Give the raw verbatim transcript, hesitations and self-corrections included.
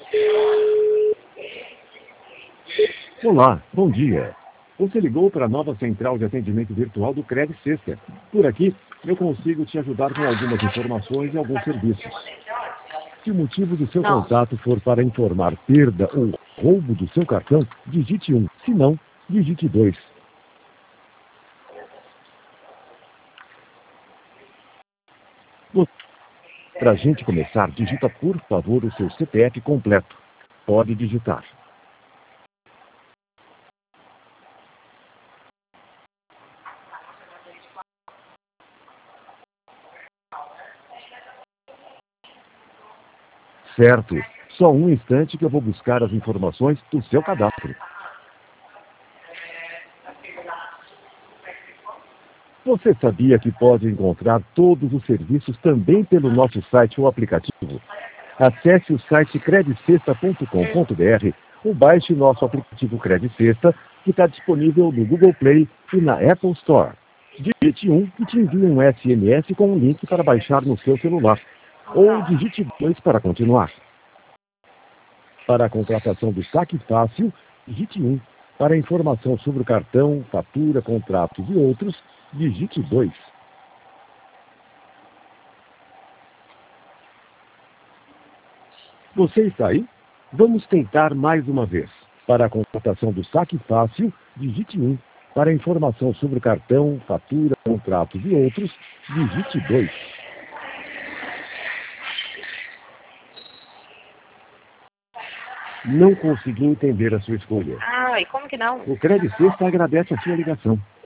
Olá, bom dia. Você ligou para a nova central de atendimento virtual do Credit Sexta. Por aqui, eu consigo te ajudar com algumas informações e alguns serviços. Se o motivo do seu Não. contato for para informar perda ou roubo do seu cartão, digite um. Se não, digite dois. Para a gente começar, digita por favor o seu C P F completo. Pode digitar. Certo. Só um instante que eu vou buscar as informações do seu cadastro. Você sabia que pode encontrar todos os serviços também pelo nosso site ou aplicativo? Acesse o site credit sexta ponto com ponto br ou baixe nosso aplicativo Credit Sexta, que está disponível no Google Play e na Apple Store. Digite um e te envie um S M S com um link para baixar no seu celular. Ou digite dois para continuar. Para a contratação do Saque Fácil, digite um. Para informação sobre o cartão, fatura, contratos e outros, digite dois. Você está aí? Vamos tentar mais uma vez. Para a contratação do Saque Fácil, digite um. Para informação sobre o cartão, fatura, contratos e outros, digite dois. Não consegui entender a sua escolha. Ai, como que não? O Credit Sexta agradece a sua ligação.